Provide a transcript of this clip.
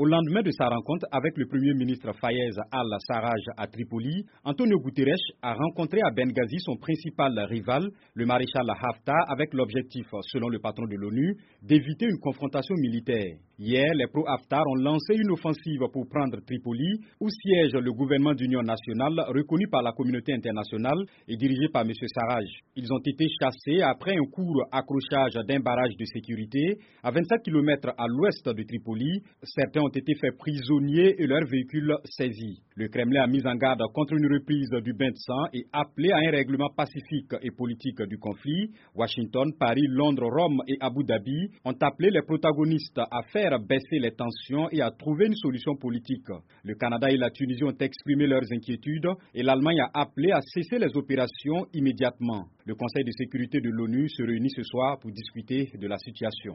Au lendemain de sa rencontre avec le Premier ministre Fayez al-Sarraj à Tripoli, Antonio Guterres a rencontré à Benghazi son principal rival, le maréchal Haftar, avec l'objectif, selon le patron de l'ONU, d'éviter une confrontation militaire. Hier, les pro-Haftar ont lancé une offensive pour prendre Tripoli, où siège le gouvernement d'union nationale reconnu par la communauté internationale et dirigé par M. Sarraj. Ils ont été chassés après un court accrochage d'un barrage de sécurité à 27 km à l'ouest de Tripoli. Certains ont été faits prisonniers et leurs véhicules saisis. Le Kremlin a mis en garde contre une reprise du bain de sang et appelé à un règlement pacifique et politique du conflit. Washington, Paris, Londres, Rome et Abu Dhabi ont appelé les protagonistes à faire baisser les tensions et à trouver une solution politique. Le Canada et la Tunisie ont exprimé leurs inquiétudes et l'Allemagne a appelé à cesser les opérations immédiatement. Le Conseil de sécurité de l'ONU se réunit ce soir pour discuter de la situation.